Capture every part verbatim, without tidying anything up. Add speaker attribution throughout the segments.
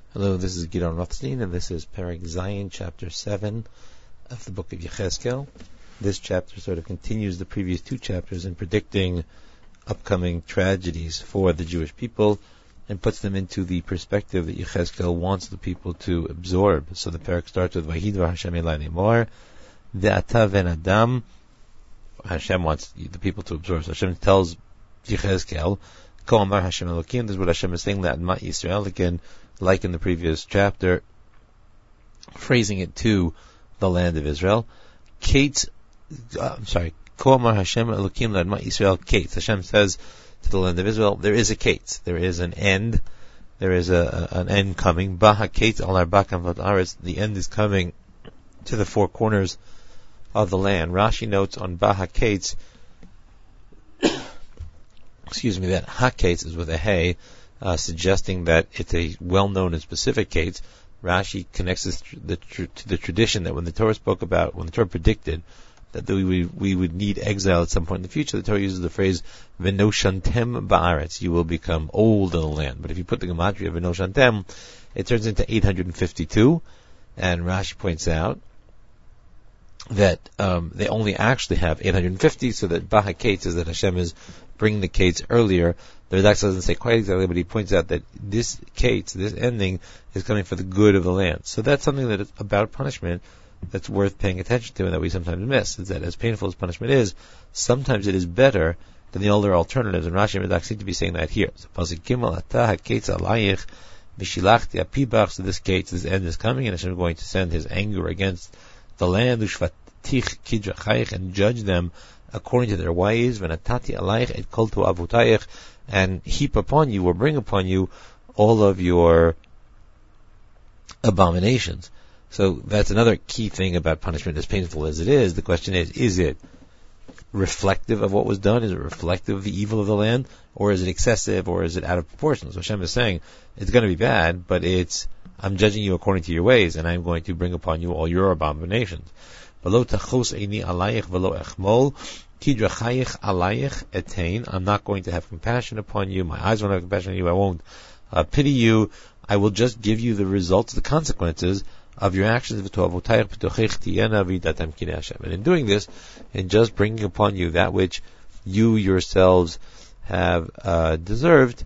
Speaker 1: Hello, this is Gidon Rothstein, and this is Perek Zayin, chapter seven of the book of Yechezkel. This chapter sort of continues the previous two chapters in predicting upcoming tragedies for the Jewish people and puts them into the perspective that Yechezkel wants the people to absorb. So the Perek starts with Vahidvar Hashem Elai Ne'mor, De'ata ven Adam. Hashem wants the people to absorb. So Hashem tells Yechezkel, Ko Amar Hashem Elokim, this is what Hashem is saying, La'admat Yisrael, again, like in the previous chapter, phrasing it to the land of Israel. Kate, uh, I'm sorry, Ko Amar Hashem Elokim La'admat Yisrael Kate. Hashem says to the land of Israel, there is a Kate, there is an end, there is a, a an end coming. Baha Kate al Arba Kamvat Aretz, the end is coming to the four corners of the land. Rashi notes on Baha Kate, excuse me, that Ha Kate is with a hay, uh, suggesting that it's a well-known and specific Kate. Rashi connects this tr- the tr- to the tradition that when the Torah spoke about, when the Torah predicted that we would, we would need exile at some point in the future, the Torah uses the phrase V'noshantem ba'aretz, you will become old in the land. But if you put the gematria V'noshantem, it turns into eight hundred fifty-two, and Rashi points out that um, they only actually have eight hundred fifty, so that Baha Kate says that Hashem is bringing the Kates earlier. The Radak doesn't say quite exactly, but he points out that this Kates, this ending, is coming for the good of the land. So that's something that is about punishment that's worth paying attention to and that we sometimes miss, is that as painful as punishment is, sometimes it is better than the older alternatives, and Rashi and Radak seem to be saying that here. So Pasuk Gimel, Ata ha-Kates alayich v'shilachti apibach, so this Kates, this end is coming, and Hashem is going to send His anger against the land, ushvatich kidrachayich, and judge them according to their ways, v'natati alayich et kol to'avotayich, and heap upon you, or bring upon you, all of your abominations. So that's another key thing about punishment, as painful as it is. The question is, is it reflective of what was done? Is it reflective of the evil of the land? Or is it excessive, or is it out of proportion? So Hashem is saying, it's going to be bad, but it's, I'm judging you according to your ways, and I'm going to bring upon you all your abominations. V'lo tachos eini alayich v'lo echmol, kidrachayich alayich etain. I'm not going to have compassion upon you. My eyes won't have compassion on you. I won't uh, pity you. I will just give you the results, the consequences of your actions. And in doing this, in just bringing upon you that which you yourselves have uh, deserved,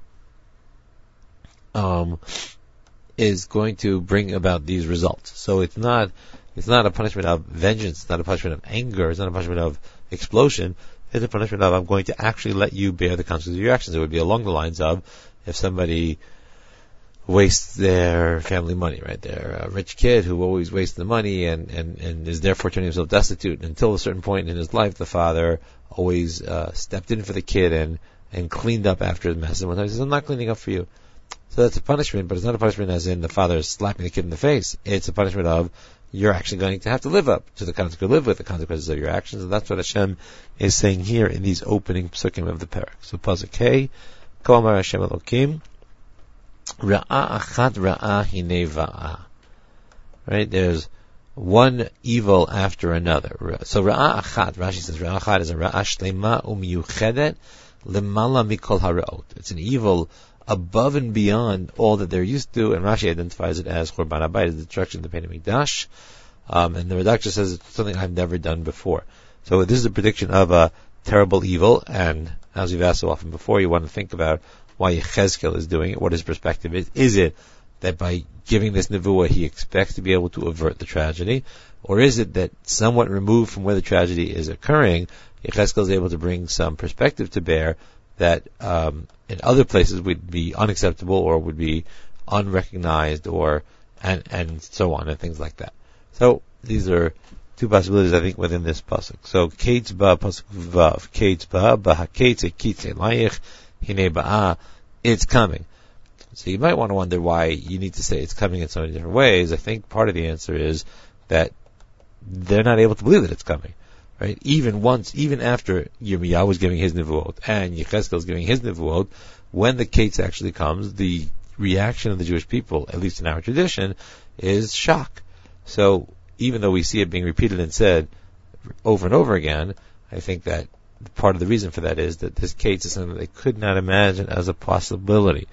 Speaker 1: um, is going to bring about these results. So it's not, it's not a punishment of vengeance, it's not a punishment of anger, it's not a punishment of explosion, it's a punishment of, I'm going to actually let you bear the consequences of your actions. It would be along the lines of, if somebody wastes their family money, right? They're a rich kid who always wastes the money and, and, and is therefore turning himself destitute. And until a certain point in his life, the father always uh, stepped in for the kid and, and cleaned up after his mess. And one time he says, I'm not cleaning up for you. So that's a punishment, but it's not a punishment as in the father is slapping the kid in the face. It's a punishment of, you're actually going to have to live up to the consequences, live with the consequences of your actions. And that's what Hashem is saying here in these opening psukim of the Perek. So Pasuk K, Ko Amar Hashem Elokim, Ra'ah achat ra'ah hine va'ah. Right? There's one evil after another. So Ra'ah achat, Rashi says Ra'ah achat is a Ra'ah shlema umiyuchedet lemala mikol hara'ot. It's an evil above and beyond all that they're used to, and Rashi identifies it as Churban Habayit, the destruction of the Beit HaMikdash. Um, and the Radak says it's something I've never done before. So this is a prediction of a terrible evil, and as we've asked so often before, you want to think about why Yechezkel is doing it, what his perspective is. Is it that by giving this nevuah he expects to be able to avert the tragedy, or is it that somewhat removed from where the tragedy is occurring, Yechezkel is able to bring some perspective to bear that um, in other places would be unacceptable or would be unrecognized, or and and so on and things like that. So these are two possibilities, I think, within this pasuk. So Kates ba pasuk vav, Kates ba ba Kates Kitze layich hine ba'ah, it's coming. So you might want to wonder why you need to say it's coming in so many different ways. I think part of the answer is that they're not able to believe that it's coming. Right? Even once, even after Yirmiyahu was giving his nevuot and Yechezkel is giving his nevuot, when the Kates actually comes, the reaction of the Jewish people, at least in our tradition, is shock. So even though we see it being repeated and said over and over again, I think that part of the reason for that is that this Kates is something that they could not imagine as a possibility.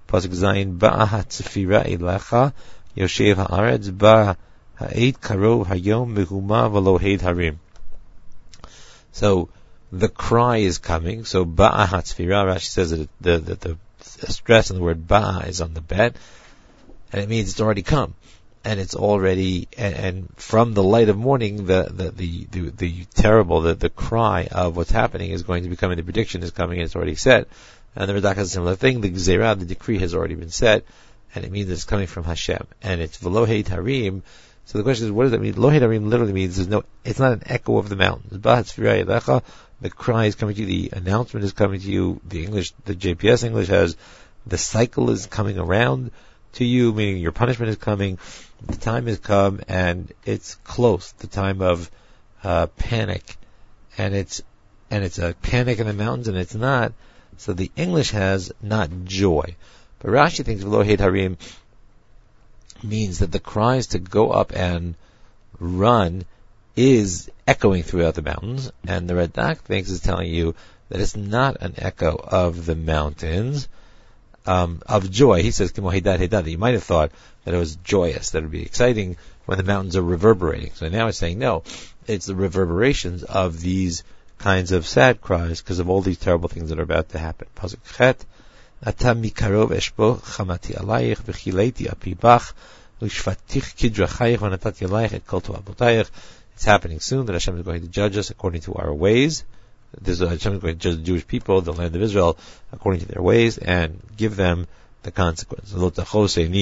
Speaker 1: Pasuk Zayin, Ba'a hatzfira ilacha, Yoshev ha'aretz, Ba'a ha'eit karov hayom mehuma v'lo heid harim. So, the cry is coming. So, Ba'a hatzfira, Rashi says that the, the, the, the stress on the word Ba'a is on the bet, and it means it's already come. And it's already, and, and from the light of morning, the, the, the, the, the terrible, the, the cry of what's happening is going to be coming, the prediction is coming, and it's already set. And the Radak has a similar thing, the Gzeirah, the decree has already been set, and it means it's coming from Hashem. And it's V'lo heid harim. So the question is, what does that mean? Lo heid harim literally means there's no, it's not an echo of the mountains. The cry is coming to you, the announcement is coming to you, the English, the J P S English has, the cycle is coming around to you, meaning your punishment is coming, the time has come, and it's close, the time of uh, panic. And it's, and it's a panic in the mountains, and it's not. So the English has not joy. But Rashi thinks V'lo heid harim means that the cries to go up and run is echoing throughout the mountains, and the Radak thinks is telling you that it's not an echo of the mountains, um, of joy. He says, Kimo heidad heidad, that you might have thought that it was joyous, that it would be exciting when the mountains are reverberating. So now it's saying, no, it's the reverberations of these kinds of sad cries because of all these terrible things that are about to happen. Pasuk Chet, Ata mikarov eshbo chamati alayich v'chileiti apibach u'shvatich kidrachayich v'natati alayich et kol to'avotayich. It's happening soon that Hashem is going to judge us according to our ways. This is Hashem is going to judge the Jewish people, the land of Israel, according to their ways, and give them the consequence. So the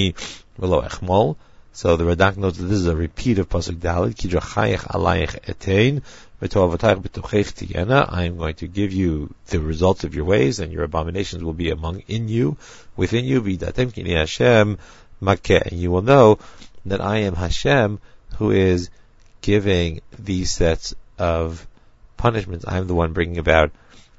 Speaker 1: Radak notes that this is a repeat of Pasuk Dalet. Kidrachayich alayich etein v'to'avotayich b'tochech tiyena. I am going to give you the results of your ways, and your abominations will be among in you, within you. V'datem kini Hashem makeh, and you will know that I am Hashem who is giving these sets of punishments. I am the one bringing about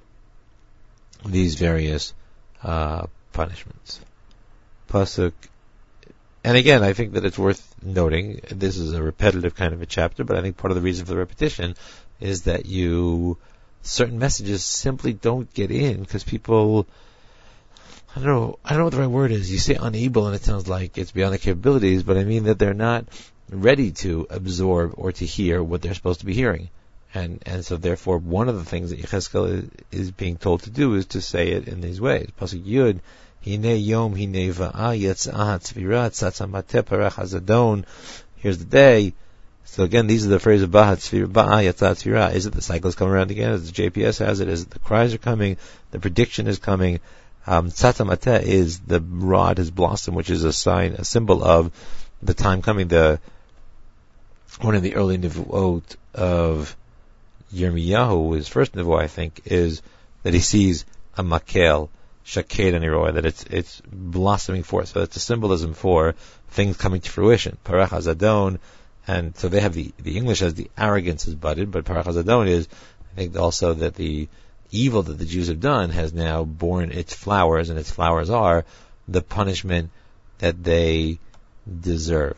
Speaker 1: these various uh, punishments. Pasuk, and again, I think that it's worth noting, this is a repetitive kind of a chapter, but I think part of the reason for the repetition is that you, certain messages simply don't get in because people, I don't know, I don't know what the right word is. You say unable and it sounds like it's beyond their capabilities, but I mean that they're not ready to absorb or to hear what they're supposed to be hearing. And and so therefore one of the things that Yechezkel is, is being told to do is to say it in these ways. Pasuk Yud, Hine yom hine va'a yetzah tzvira tzatzamateh parach hazadon. Here's the day. So again, these are the phrases of ba'a yetzah tzvira. Is it the cycles coming around again? As the J P S has it? Is it the cries are coming? The prediction is coming. Um, Tzatzamateh is the rod has blossomed, which is a sign, a symbol of the time coming. The one of the early nivuot of Yirmiyahu, his first nivuah, I think, is that he sees a makel, shaked and iroah, that it's it's blossoming forth. So it's a symbolism for things coming to fruition. Parach hazadon, and so they have the the English as the arrogance is budded, but parach hazadon is, I think, also that the evil that the Jews have done has now borne its flowers, and its flowers are the punishment that they deserve.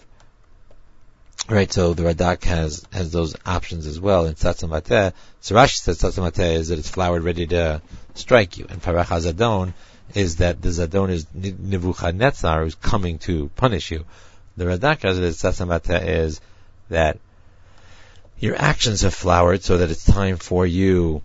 Speaker 1: Right, so the Radak has has those options as well. In Tzatzamateh, so Rashi says Tzatzamateh is that it's flowered ready to strike you, and Parach HaZadon is that the Zadon is Nebuchadnezzar who's coming to punish you. The Radak has it as Tzatzamateh is that your actions have flowered so that it's time for you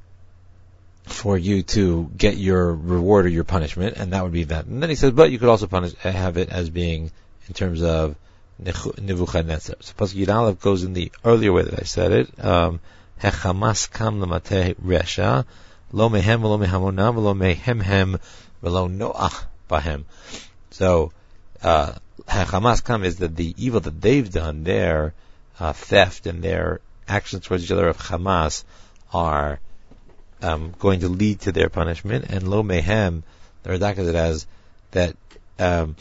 Speaker 1: for you to get your reward or your punishment, and that would be that. And then he says, but you could also punish, have it as being in terms of Nebuchadnezzar. So Pasuk Yud Aleph goes in the earlier way that I said it. Hechamas kam l'mateh resha lo mehem v'lo mehamonam v'lo mehemhem v'lo noach bahem. So uh, Hechamas kam is that the evil that they've done, their uh, theft and their actions towards each other of Hamas, are um, going to lead to their punishment. And lo mehem, the Radak has it as that. Um,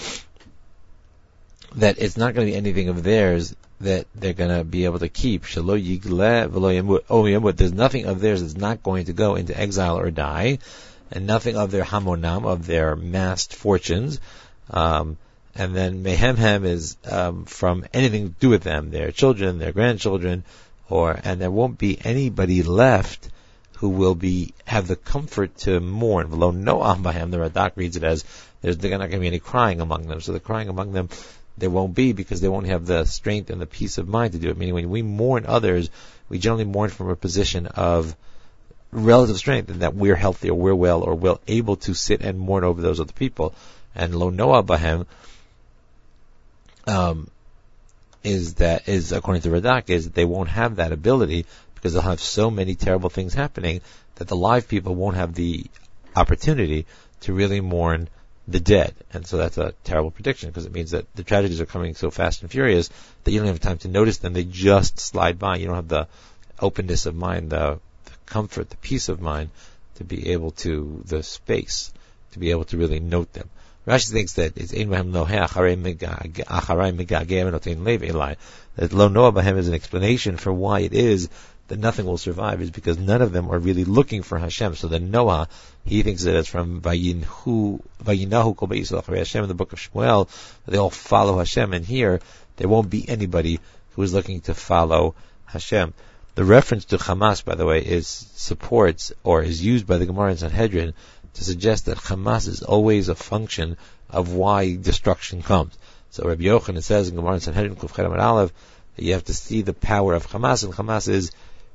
Speaker 1: that it's not going to be anything of theirs that they're going to be able to keep. Shelo yigle v'lo yamut. Oh, yamut. There's nothing of theirs that's not going to go into exile or die, and nothing of their hamonam, of their massed fortunes. Um, and then mehemhem is um, from anything to do with them, their children, their grandchildren, or and there won't be anybody left who will be have the comfort to mourn. V'lo noach bahem. The Radak reads it as There's not going to be any crying among them. So the crying among them, there won't be, because they won't have the strength and the peace of mind to do it. Meaning when we mourn others, we generally mourn from a position of relative strength, and that we're healthy or we're well or we're able to sit and mourn over those other people. And lo noah bahem, um, is that, is according to Radak, is that they won't have that ability, because they'll have so many terrible things happening that the live people won't have the opportunity to really mourn the dead. And so that's a terrible prediction, because it means that the tragedies are coming so fast and furious that you don't have time to notice them. They just slide by. You don't have the openness of mind, the, the comfort, the peace of mind to be able to, the space, to be able to really note them. Rashi thinks that it's ein bahem noheh acharei megageh v'notein lev elai. That lo noah bahem is an explanation for why it is that nothing will survive, is because none of them are really looking for Hashem. So the Noah, he thinks that it's from Vayinhu, Vayinahu kol beit Yisrael acharei Hashem in the book of Shmuel, that they all follow Hashem, and here there won't be anybody who is looking to follow Hashem. The reference to Hamas, by the way, is supports or is used by the Gemara in Sanhedrin to suggest that Hamas is always a function of why destruction comes. So Rabbi Yochanan says in Gemara in Sanhedrin Kuf Chet Amud Aleph that you have to see the power of Hamas, and Hamas is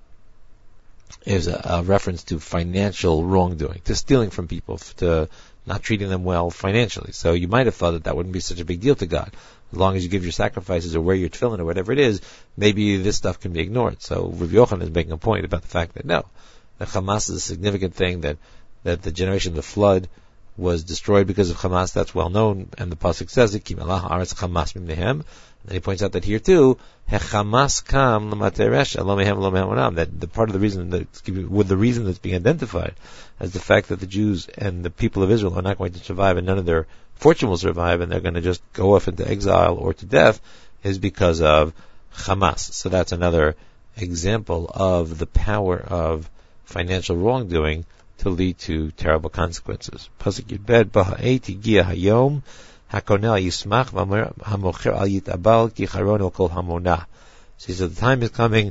Speaker 1: is a, a reference to financial wrongdoing, to stealing from people, to not treating them well financially. So you might have thought that that wouldn't be such a big deal to God. As long as you give your sacrifices or wear your tefillin or whatever it is, maybe this stuff can be ignored. So Rabbi Yochanan is making a point about the fact that no, that Hamas is a significant thing, that that the generation of the flood was destroyed because of Hamas. That's well known, and the pasuk says it, Kim Allah haaretz Hamas mimnehem. And he points out that here too, Hamas kam l'materesha lo mehem lo mehem onam. That the part of the reason that with the reason that's being identified as the fact that the Jews and the people of Israel are not going to survive, and none of their fortune will survive, and they're going to just go off into exile or to death, is because of Hamas. So that's another example of the power of financial wrongdoing to lead to terrible consequences. Pasuk Yudbet Baha'et Higia Hayom Hakonel Yismach Hamocher Al Yitabal Ki Charon El Kol Hamonah. So the time is coming,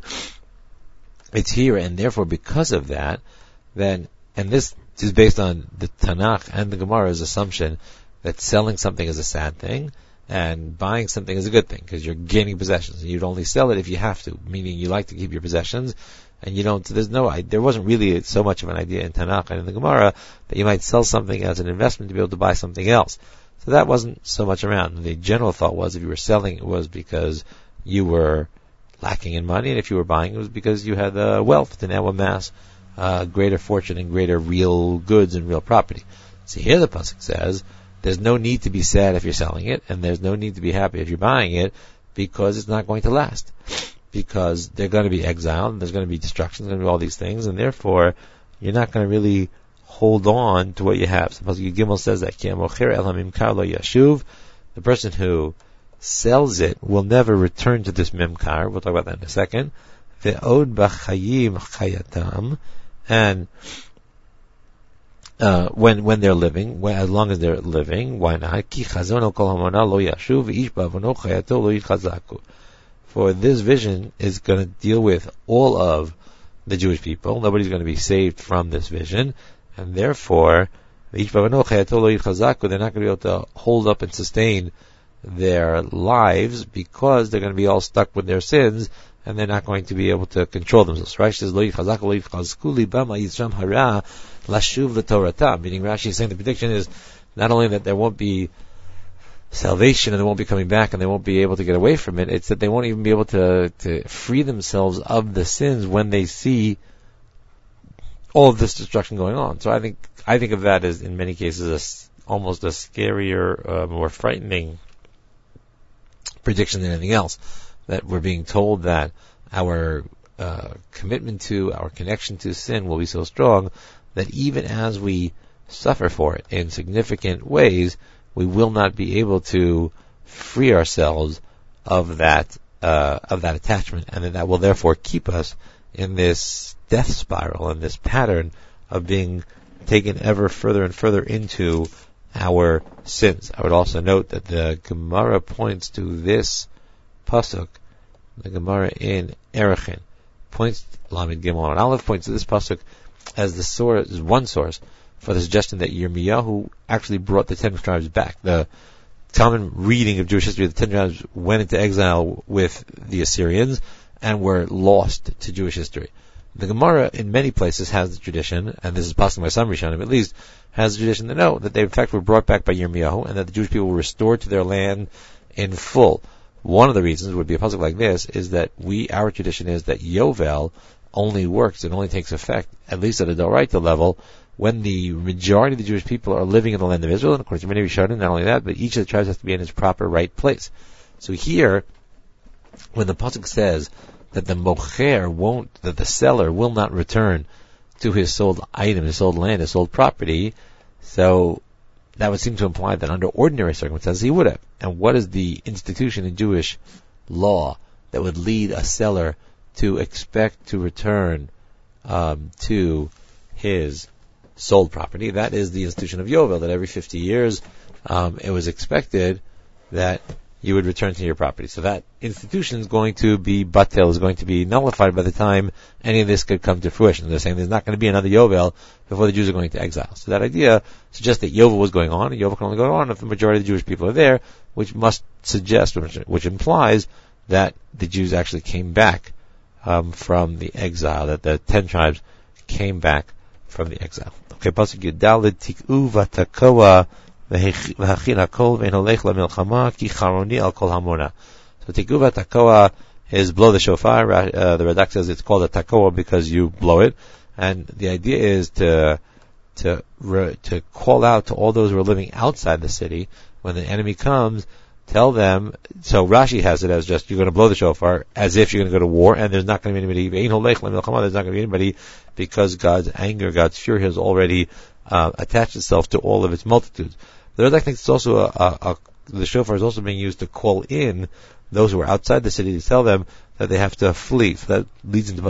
Speaker 1: it's here, and therefore because of that, then, and this is based on the Tanakh and the Gemara's assumption that selling something is a sad thing and buying something is a good thing, because you're gaining possessions, and you'd only sell it if you have to, meaning you like to keep your possessions. And you don't, there's no, there wasn't really so much of an idea in Tanakh and in the Gemara that you might sell something as an investment to be able to buy something else. So that wasn't so much around. The general thought was if you were selling, it was because you were lacking in money, and if you were buying, it was because you had uh, wealth to now amass uh, greater fortune and greater real goods and real property. So here the pasuk says there's no need to be sad if you're selling it, and there's no need to be happy if you're buying it, because it's not going to last. Because they're going to be exiled, and there's going to be destruction, there's going to be all these things, and therefore you're not going to really hold on to what you have. So Pasuk Gimel says that Ki hamocher el hamimkar lo yashuv, the person who sells it will never return to this mimkar. We'll talk about that in a second. Ve'od b'chayim chayatam, and uh, when when they're living, when, as long as they're living, why not? Ki chazon el kol hamonah lo yashuv, ish ba'avono chayato lo yitchazaku. For this vision is going to deal with all of the Jewish people. Nobody's going to be saved from this vision, and therefore, they're not going to be able to hold up and sustain their lives, because they're going to be all stuck with their sins, and they're not going to be able to control themselves. Rashi says, meaning Rashi is saying the prediction is not only that there won't be salvation and they won't be coming back and they won't be able to get away from it, it's that they won't even be able to, to free themselves of the sins when they see all of this destruction going on. So I think I think of that as, in many cases, a, almost a scarier, uh, more frightening prediction than anything else. That we're being told that our uh, commitment to, our connection to sin will be so strong that even as we suffer for it in significant ways, we will not be able to free ourselves of that uh, of that attachment, and that, that will therefore keep us in this death spiral and this pattern of being taken ever further and further into our sins. I would also note that the Gemara points to this pasuk, the Gemara in Erechin points, Lamed Gimel and Aleph points to this pasuk as the source, as one source for the suggestion that Yirmiyahu actually brought the ten tribes back. The common reading of Jewish history, the ten tribes went into exile with the Assyrians and were lost to Jewish history. The Gemara in many places has the tradition, and this is possible by some Rishonim at least, has the tradition to know that they in fact were brought back by Yirmiyahu and that the Jewish people were restored to their land in full. One of the reasons would be a puzzle like this is that we, our tradition is that Yovel only works and only takes effect, at least at a Doraita level, when the majority of the Jewish people are living in the land of Israel, and according to many Rishonim, not only that, but each of the tribes has to be in its proper right place. So here, when the pasuk says that the mocher won't, that the seller will not return to his sold item, his sold land, his sold property, so that would seem to imply that under ordinary circumstances he would have. And what is the institution in Jewish law that would lead a seller to expect to return um, to his sold property? That is the institution of Yovel, that every fifty years um, it was expected that you would return to your property. So that institution is going to be batel, is going to be nullified by the time any of this could come to fruition. They're saying there's not going to be another Yovel before the Jews are going to exile. So that idea suggests that Yovel was going on, and Yovel can only go on if the majority of the Jewish people are there, which must suggest, which, which implies that the Jews actually came back um, from the exile, that the ten tribes came back from the exile. Okay, pasuk Yudalid tik'u v'takoa v'hachin hakol v'enolech lamilchama ki charoni al kol hamona. So tik'u v'takoa is blow the shofar. Uh, the Radak says it's called a takoa because you blow it, and the idea is to to to call out to all those who are living outside the city when the enemy comes. Tell them, so Rashi has it as just, you're going to blow the shofar as if you're going to go to war, and there's not going to be anybody, there's not going to be anybody because God's anger, God's fury has already uh, attached itself to all of its multitudes. The Radak thinks it's also a, a, a, the shofar is also being used to call in those who are outside the city to tell them that they have to flee. So that leads into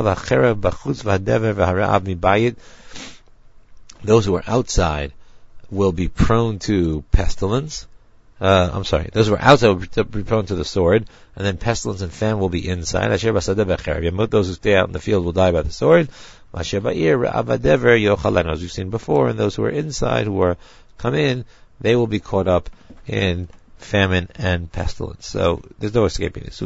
Speaker 1: those who are outside will be prone to pestilence. Uh, I'm sorry, those who are outside will be prone to the sword, and then pestilence and famine will be inside. Those who stay out in the field will die by the sword. As we've seen before, and those who are inside, who are come in, they will be caught up in famine and pestilence. So there's no escaping this.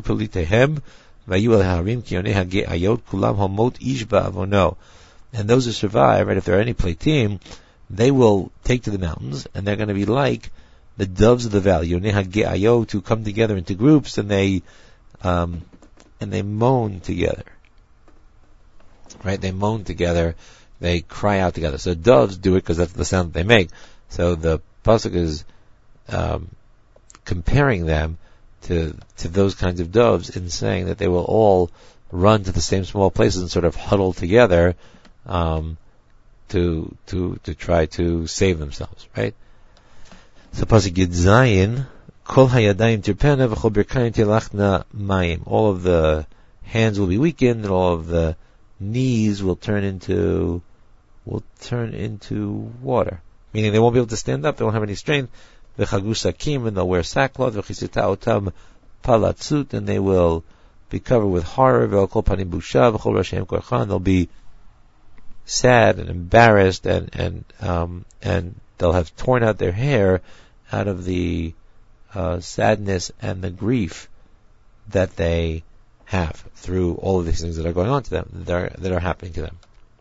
Speaker 1: And those who survive, right, if there are any platim, they will take to the mountains, and they're going to be like the doves of the valley, to come together into groups, and they um, and they moan together. Right? They moan together. They cry out together. So doves do it because that's the sound that they make. So the pasuk is um, comparing them to to those kinds of doves in saying that they will all run to the same small places and sort of huddle together um, to to to try to save themselves. Right? So pasuk Yud Zayin, Kol hayadayim tirpena v'chol birkayim tilachna mayim. All of the hands will be weakened, and all of the knees will turn into will turn into water. Meaning they won't be able to stand up, they won't have any strength. V'chagu sakim, and they'll wear sackcloth. V'chisita otam palatzut, and they will be covered with horror. V'kol panim busha v'chol rashem korchan. They'll be sad and embarrassed, and and um and they'll have torn out their hair out of the uh, sadness and the grief that they have through all of these things that are going on to them, that are, that are happening to them.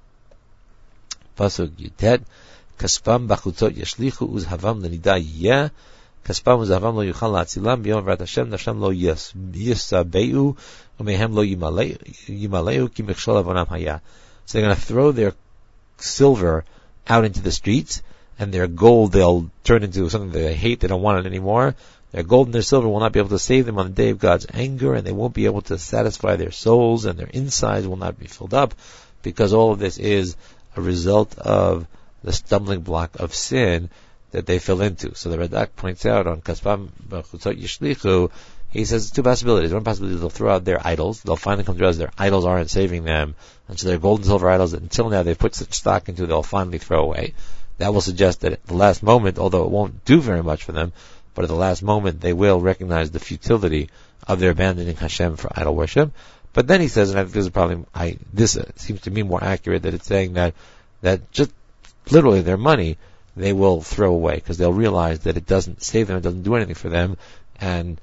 Speaker 1: Pasuk Yutet, Kaspam bachutot yashlichu uzhavam lenida yeh, Kaspam uzhavam lo yuchal la'atzilam, b'yom v'rat Hashem, Hashem lo yisabeu, u'mehem lo yimaleu, ki mechshol avonam haya. So they're going to throw their silver out into the streets, and their gold they'll turn into something that they hate, they don't want it anymore. Their gold and their silver will not be able to save them on the day of God's anger, and they won't be able to satisfy their souls, and their insides will not be filled up, because all of this is a result of the stumbling block of sin that they fell into. So the Radak points out on Kaspam Bachutot Yishlichu, he says two possibilities. One possibility is they'll throw out their idols. They'll finally come to realize their idols aren't saving them, and so their gold and silver idols that until now they've put such stock into, they'll finally throw away. That will suggest that at the last moment, although it won't do very much for them, but at the last moment they will recognize the futility of their abandoning Hashem for idol worship. But then he says, and I think this is probably, I, this uh, seems to me more accurate, that it's saying that, that just literally their money, they will throw away because they'll realize that it doesn't save them, it doesn't do anything for them, and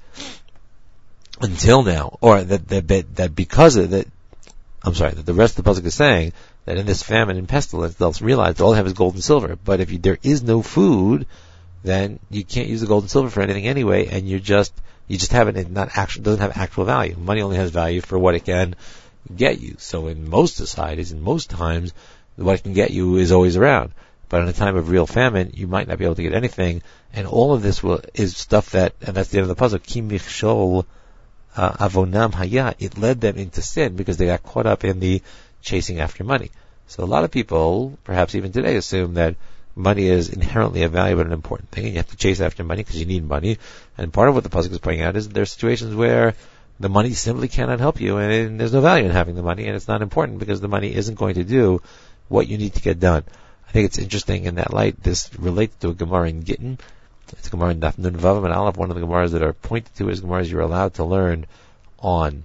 Speaker 1: until now, or that that, that because of that, I'm sorry, that the rest of the pasuk is saying that in this famine and pestilence, they'll realize that all they have is gold and silver. But if you, there is no food, then you can't use the gold and silver for anything anyway, and you just you just have it, it not actual doesn't have actual value. Money only has value for what it can get you. So in most societies, in most times, what it can get you is always around. But in a time of real famine, you might not be able to get anything, and all of this will is stuff that, and that's the end of the puzzle. Ki michshol avonam haya. It led them into sin because they got caught up in the chasing after money. So a lot of people, perhaps even today, assume that money is inherently a valuable and important thing, and you have to chase after money because you need money. And part of what the pasuk is pointing out is that there are situations where the money simply cannot help you, and, and there's no value in having the money, and it's not important because the money isn't going to do what you need to get done. I think it's interesting in that light. This relates to a Gemara in Gittin. It's a Gemara in Daf Nun Vav and Aleph. One of the Gemaras that are pointed to as Gemaras you're allowed to learn on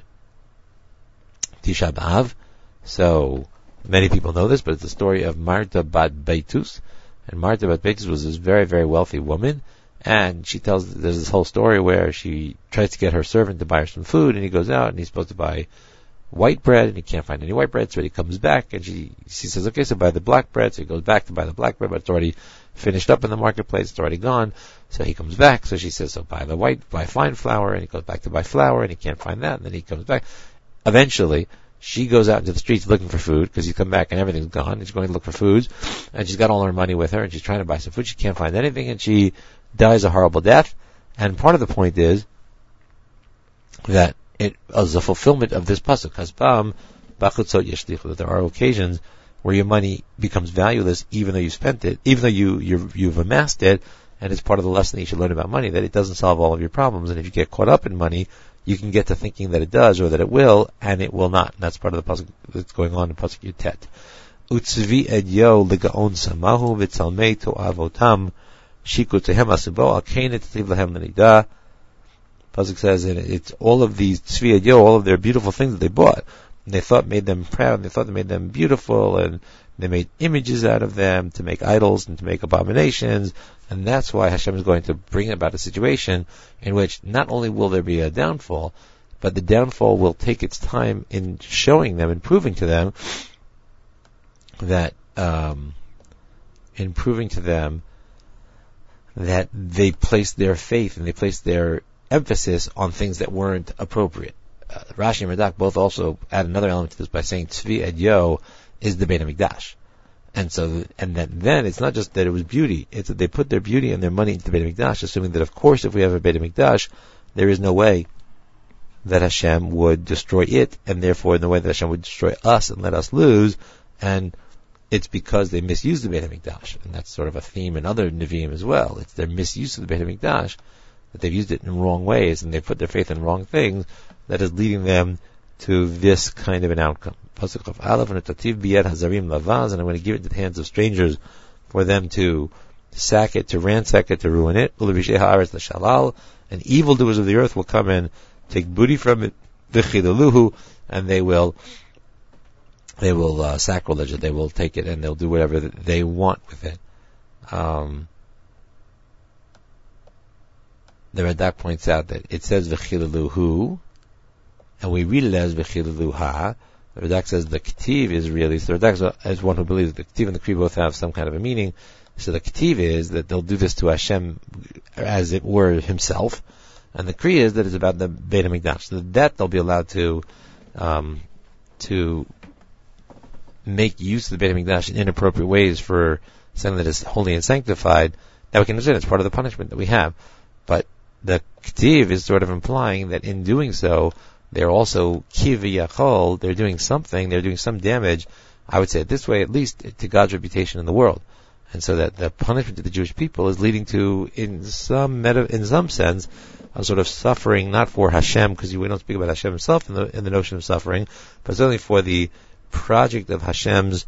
Speaker 1: Tisha B'Av. So many people know this, but it's the story of Marta Bat Beitus. And Marta Bat Beitus was this very, very wealthy woman. And she tells, there's this whole story where she tries to get her servant to buy her some food, and he goes out and he's supposed to buy white bread, and he can't find any white bread, so he comes back, and she she says, okay, so buy the black bread. So he goes back to buy the black bread, but it's already finished up in the marketplace, it's already gone. So he comes back, so she says, so buy the white, buy fine flour, and he goes back to buy flour, and he can't find that, and then he comes back. Eventually, she goes out into the streets looking for food, because he's come back and everything's gone, and she's going to look for foods, and she's got all her money with her, and she's trying to buy some food, she can't find anything, and she dies a horrible death. And part of the point is that it is a fulfillment of this pasuk, Hasbam Bachutzot Yeshlichu, that there are occasions where your money becomes valueless even though you spent it, even though you you're, you've amassed it, and it's part of the lesson that you should learn about money, that it doesn't solve all of your problems, and if you get caught up in money, you can get to thinking that it does or that it will, and it will not. And that's part of the pasuk that's going on in pasuk Yutet. Utzvi edyo legaon samahu v'tzalmei to'avotam shikutehem asibo alkenet tiv lahem l'nida. Pasuk says, and it's all of these tzvi edyo, all of their beautiful things that they bought, and they thought made them proud, and they thought they made them beautiful, and they made images out of them to make idols and to make abominations, and that's why Hashem is going to bring about a situation in which not only will there be a downfall, but the downfall will take its time in showing them and proving to them that, um, in proving to them that they placed their faith and they placed their emphasis on things that weren't appropriate. Uh, Rashi and Radak both also add another element to this by saying Tzvi Edyo is the Beit HaMikdash. And so, and then, then it's not just that it was beauty, it's that they put their beauty and their money into the Beit HaMikdash, assuming that of course if we have a Beit HaMikdash, there is no way that Hashem would destroy it, and therefore no way that Hashem would destroy us and let us lose, and it's because they misused the Beit HaMikdash. And that's sort of a theme in other Nevi'im as well. It's their misuse of the Beit HaMikdash, that they've used it in wrong ways, and they put their faith in wrong things, that is leading them to this kind of an outcome. Pasuk of Aleph, and Hazarim Lavaz, and I'm going to give it into the hands of strangers for them to sack it, to ransack it, to ruin it. And evildoers of the earth will come and take booty from it, and they will they will uh, sacrilege it, they will take it, and they'll do whatever they want with it. Um, the Radak points out that it says v'chilaluhu, and we read it as v'chilaluha. The Radak says the Ketiv is really, so the Radak is one who believes the Ketiv and the Kri both have some kind of a meaning. So the Ketiv is that they'll do this to Hashem as it were himself, and the Kri is that it's about the Beit HaMikdash. So that they'll be allowed to, um, to make use of the Beit HaMikdash in inappropriate ways for something that is holy and sanctified. That we can understand it's part of the punishment that we have. But the Ketiv is sort of implying that in doing so, they're also kiviyachol, they're doing something, they're doing some damage, I would say it this way, at least to God's reputation in the world. And so that the punishment to the Jewish people is leading to, in some meta, in some sense, a sort of suffering, not for Hashem, because we don't speak about Hashem himself in the, in the notion of suffering, but certainly for the project of Hashem's,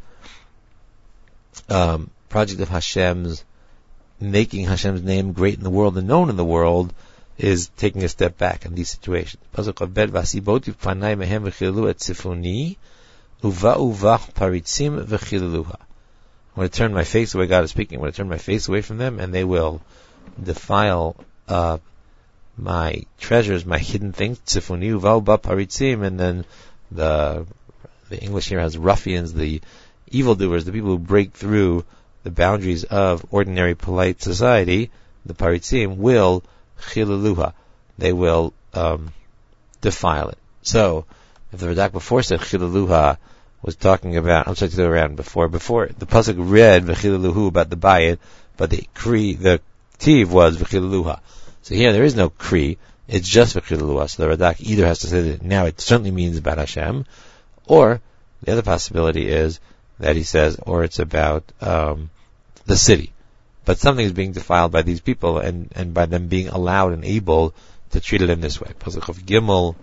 Speaker 1: um, project of Hashem's, making Hashem's name great in the world and known in the world, is taking a step back in these situations. Pasuk of Bet Vasiboti Panai Mehem V'chilu Et Sifuni Uva Uva Paritzim V'chiluha. I'm going to turn my face away, God is speaking, I'm going to turn my face away from them, and they will defile uh, my treasures, my hidden things, tzifuni uval ba paritzim, and then the the English here has ruffians, the evildoers, the people who break through the boundaries of ordinary polite society, the paritzim, will chilaluha. They will um, defile it. So, if the Radak before said chilaluha was talking about, I'm sorry to go around before, before the pasuk read v'chilaluhu about the bayit, but the kri, the tiv was v'chilaluha. So here there is no kri, it's just v'chilaluha. So the Radak either has to say that now it certainly means about Hashem, or the other possibility is that he says, or it's about um, the city. But something is being defiled by these people, and, and by them being allowed and able to treat it in this way. Pasuk of Gimel,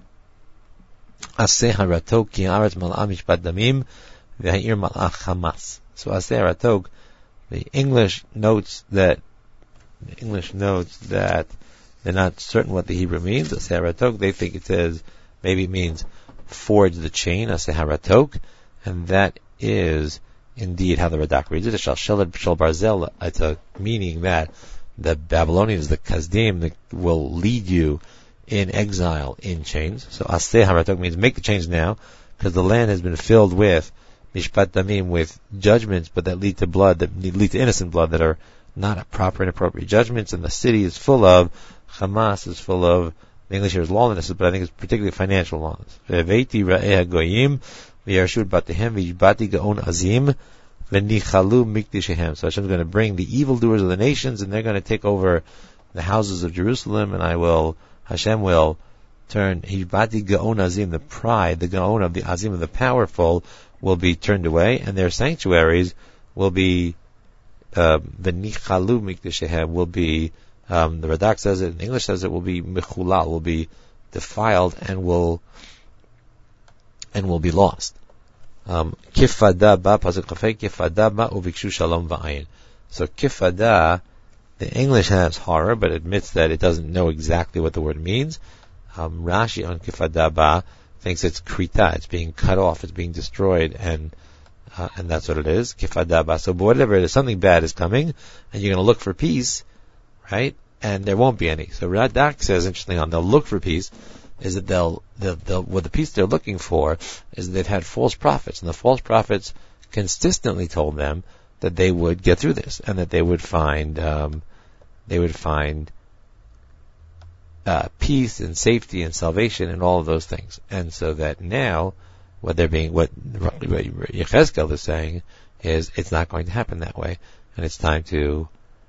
Speaker 1: Aseh haratok ki aretz mal'ah mishpat damim v'ha'ir mal'ach hamas. So Aseh haratok, the English notes that the English notes that they're not certain what the Hebrew means. Aseh haratok, they think it says, maybe it means forge the chain, Aseh haratok, and that is indeed how the Radak reads it. Shal shelad shal barzel. It's a meaning that the Babylonians, the Kasdim, will lead you in exile in chains. So Aseh haratok means make the chains now, because the land has been filled with mishpat damim, with judgments, but that lead to blood, that lead to innocent blood, that are not proper and appropriate judgments, and the city is full of Hamas, is full of, the English here is lawlessness, but I think it's particularly financial lawlessness. Ve'veiti ra'eh hagoyim v'yarshu batehem v'yishbati gaon azim v'nichalu mikdishehem. So Hashem is going to bring the evildoers of the nations, and they're going to take over the houses of Jerusalem, and I will, Hashem will turn Hibati Gaon Azim, the pride, the Gaon of the Azim of the powerful, will be turned away, and their sanctuaries will be the Nichalu Mikdishehem will be, um, the Radak says it, in English says it, will be Mechulal, will be defiled, and will and will be lost. Kifada ba pasuk chafei kifada ba uvikshu shalom va'ayin. So kifada, the English has horror, but admits that it doesn't know exactly what the word means. Um, Rashi on kifada ba thinks it's krita, it's being cut off, it's being destroyed, and uh, and that's what it is. Kifada ba. So whatever it is, something bad is coming, and you're going to look for peace, right? And there won't be any. So Radak says, interestingly, on they'll look for peace, is that they'll, they'll, they'll, what the peace they're looking for is that they've had false prophets, and the false prophets consistently told them that they would get through this, and that they would find, um, they would find uh, peace and safety and salvation and all of those things. And so that now, what they're being, what Yechezkel is saying is, it's not going to happen that way, and it's time to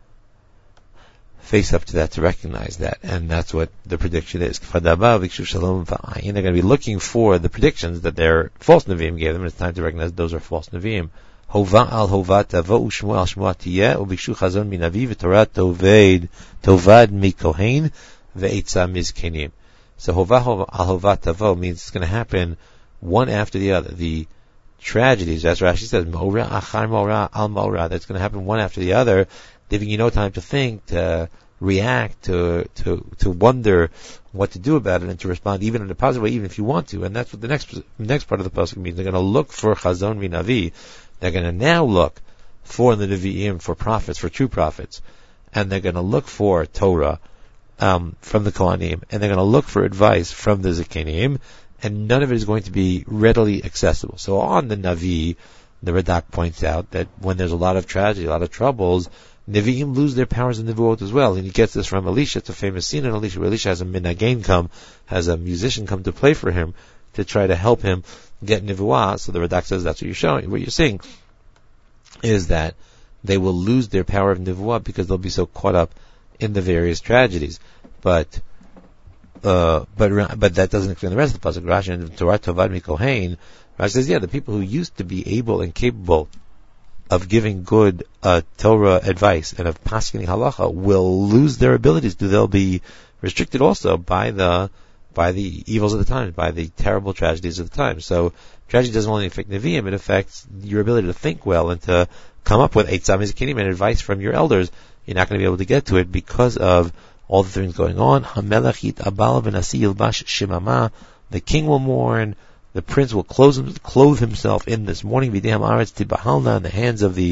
Speaker 1: face up to that, to recognize that, and that's what the prediction is. They're going to be looking for the predictions that their false Nevi'im gave them, and it's time to recognize those are false Nevi'im. Hova al hova tavo u'shmu al shmu atiyeh u'bikshu chazon min avi v'torah tovad tovad mikohen ve'etza mizkenim. So hova al hova tavo means it's going to happen one after the other. The tragedies, as Rashi says, mora achar mora al mora, that's going to happen one after the other, giving you no time to think, to react, to to to wonder what to do about it, and to respond even in a positive way, even if you want to. And that's what the next next part of the pasuk means. They're going to look for chazon min avi. They're going to now look for the Nevi'im, for prophets, for true prophets, and they're going to look for Torah um, from the Kohanim, and they're going to look for advice from the Zikanim, and none of it is going to be readily accessible. So on the Navi, the Radak points out that when there's a lot of tragedy, a lot of troubles, Nevi'im lose their powers in Nevuot as well. And he gets this from Elisha. It's a famous scene in Elisha, where Elisha has a minagain come, has a musician come to play for him, to try to help him get Nevuah. So the Radak says that's what you're showing. What you're seeing is that they will lose their power of Nevuah because they'll be so caught up in the various tragedies. But uh, but but that doesn't explain the rest of the pasuk. Rashi and Torah Tovad Mikohen, Rashi says, yeah, the people who used to be able and capable of giving good uh, Torah advice and of paskening halacha will lose their abilities to. They'll be restricted also by the by the evils of the times, by the terrible tragedies of the time. So tragedy doesn't only affect Nevi'im, it affects your ability to think well and to come up with Eitzah Mizkanim and advice from your elders. You're not going to be able to get to it because of all the things going on. Hamelach Abal v'nasi yilbash shemama. The king will mourn. The prince will clothe himself in this mourning. V'dei ha'aretz tibahalna, in the hands of the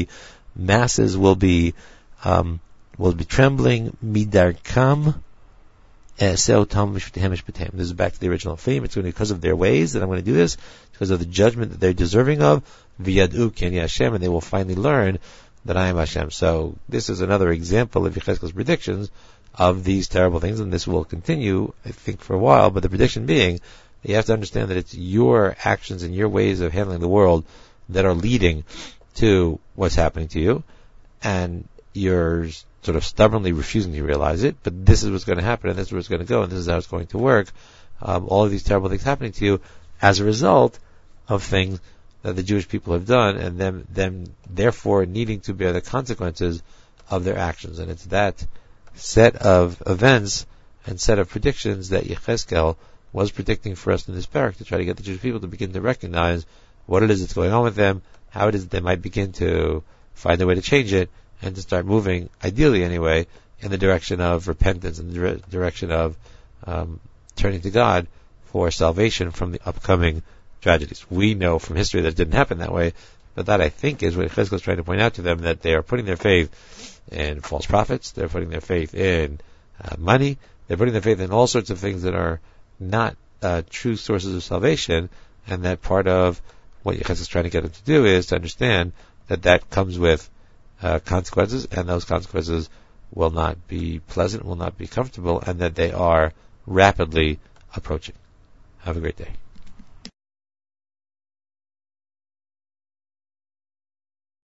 Speaker 1: masses will be um, will be trembling. Midarkam. This is back to the original theme. It's going to be because of their ways that I'm going to do this, because of the judgment that they're deserving of. V'yad'u ki ani Hashem, and they will finally learn that I am Hashem. So this is another example of Yechezkel's predictions of these terrible things, and this will continue, I think, for a while. But the prediction being, you have to understand that it's your actions and your ways of handling the world that are leading to what's happening to you, and you're sort of stubbornly refusing to realize it, but this is what's going to happen, and this is where it's going to go, and this is how it's going to work. Um, all of these terrible things happening to you as a result of things that the Jewish people have done, and them, them therefore needing to bear the consequences of their actions. And it's that set of events and set of predictions that Yechezkel was predicting for us in this parak, to try to get the Jewish people to begin to recognize what it is that's going on with them, how it is that they might begin to find a way to change it, and to start moving, ideally anyway, in the direction of repentance, in the dire- direction of um, turning to God for salvation from the upcoming tragedies. We know from history that it didn't happen that way, but that, I think, is what Yechezkel is trying to point out to them, that they are putting their faith in false prophets, they're putting their faith in uh, money, they're putting their faith in all sorts of things that are not uh, true sources of salvation, and that part of what Yechezkel is trying to get them to do is to understand that that comes with Uh, consequences, and those consequences will not be pleasant, will not be comfortable, and that they are rapidly approaching. Have a great day.